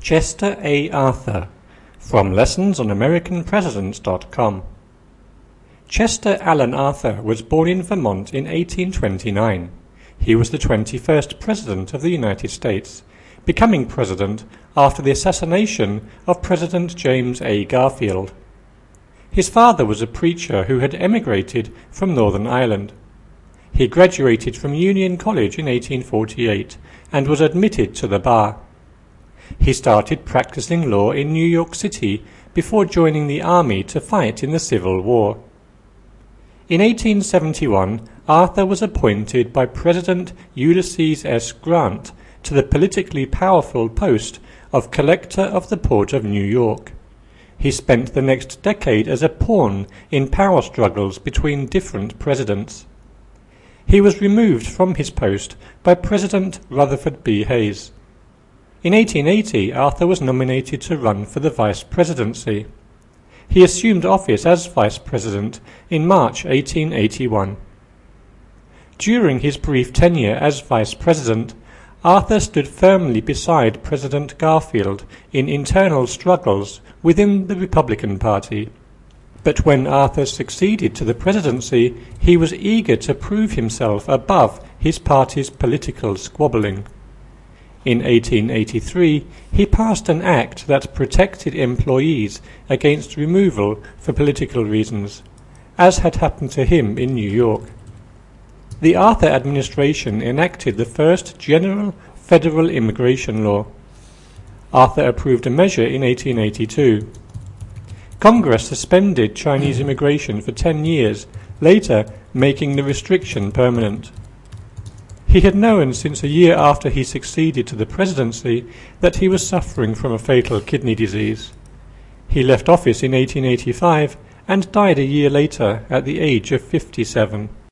Chester A. Arthur, from lessonsanamericanpresidents.com. Chester Alan Arthur was born in Vermont in 1829. He was the 21st President of the United States, becoming President after the assassination of President James A. Garfield. His father was a preacher who had emigrated from Northern Ireland. He graduated from Union College in 1848 and was admitted to the bar. He started practicing law in New York City before joining the army to fight in the Civil War. In 1871, Arthur was appointed by President Ulysses S. Grant to the politically powerful post of Collector of the Port of New York. He spent the next decade as a pawn in power struggles between different presidents. He was removed from his post by President Rutherford B. Hayes. In 1880, Arthur was nominated to run for the vice presidency. He assumed office as vice president in March 1881. During his brief tenure as vice president, Arthur stood firmly beside President Garfield in internal struggles within the Republican Party. But when Arthur succeeded to the presidency, he was eager to prove himself above his party's political squabbling. In 1883, he passed an act that protected employees against removal for political reasons, as had happened to him in New York. The Arthur administration enacted the first general federal immigration law. Arthur approved a measure in 1882. Congress suspended Chinese immigration for 10 years, later making the restriction permanent. He had known since a year after he succeeded to the presidency that he was suffering from a fatal kidney disease. He left office in 1885 and died a year later at the age of 57.